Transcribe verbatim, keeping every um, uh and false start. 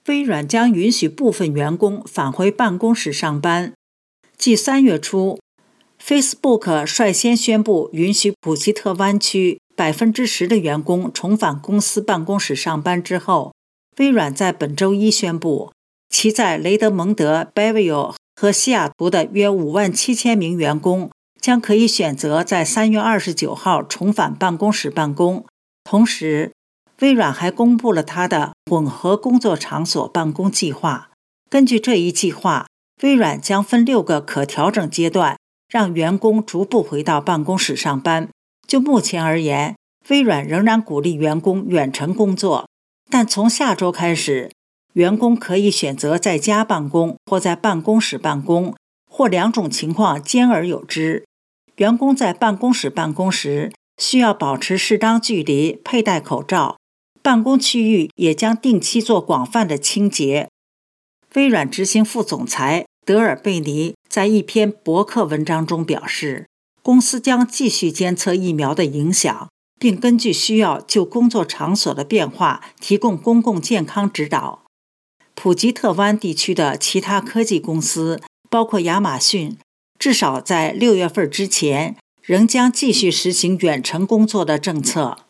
微软将允许部分员工返回办公室上班。继三月初 Facebook 率先宣布允许普吉特湾区 百分之十 的员工重返公司办公室上班之后，微软在本周一宣布，其在雷德蒙德、Bayville 和西雅图的约五万七千名员工将可以选择在三月二十九号重返办公室办公。同时，微软还公布了它的混合工作场所办公计划。根据这一计划，微软将分六个可调整阶段，让员工逐步回到办公室上班。就目前而言，微软仍然鼓励员工远程工作，但从下周开始，员工可以选择在家办公或在办公室办公，或两种情况兼而有之。员工在办公室办公时需要保持适当距离，佩戴口罩。办公区域也将定期做广泛的清洁。微软执行副总裁德尔贝尼在一篇博客文章中表示，公司将继续监测疫苗的影响，并根据需要就工作场所的变化提供公共健康指导。普吉特湾地区的其他科技公司，包括亚马逊，至少在六月份之前仍将继续实行远程工作的政策。